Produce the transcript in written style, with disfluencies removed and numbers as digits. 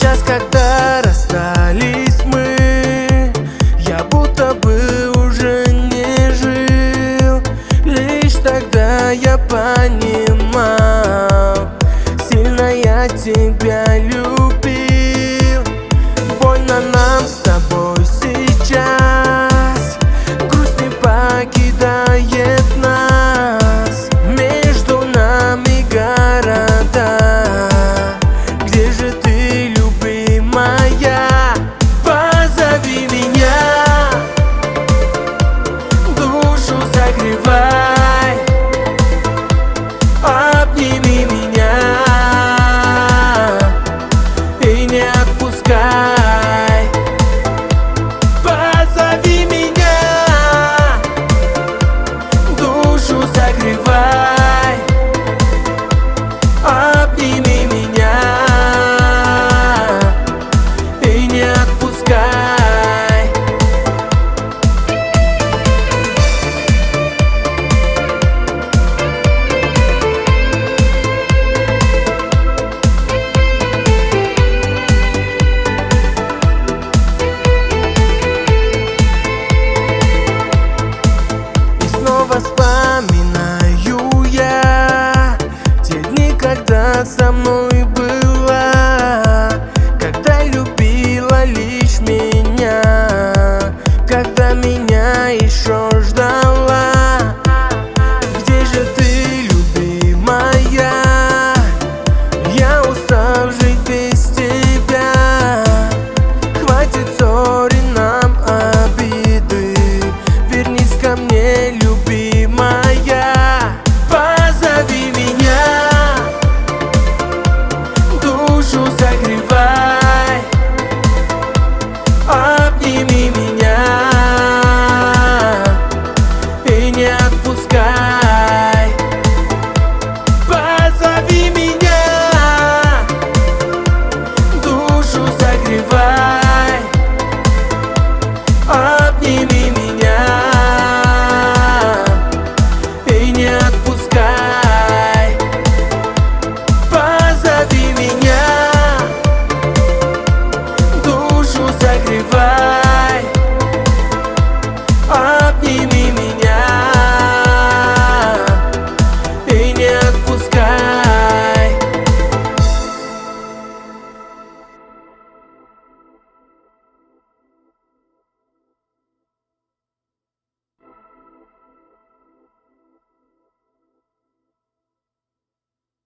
сейчас, когда расстались мы, я будто бы уже не жил. Лишь тогда я понимал, сильно я тебя любил. Больно нам с тобой сейчас, грусть не покидает нас. Между нами города, где же ты, любимая? Позови меня, душу согревай, обними меня и не отпускай. Позови меня, душу согревай, обними меня и не отпускай. И снова вспоминаю я те дни, когда со мной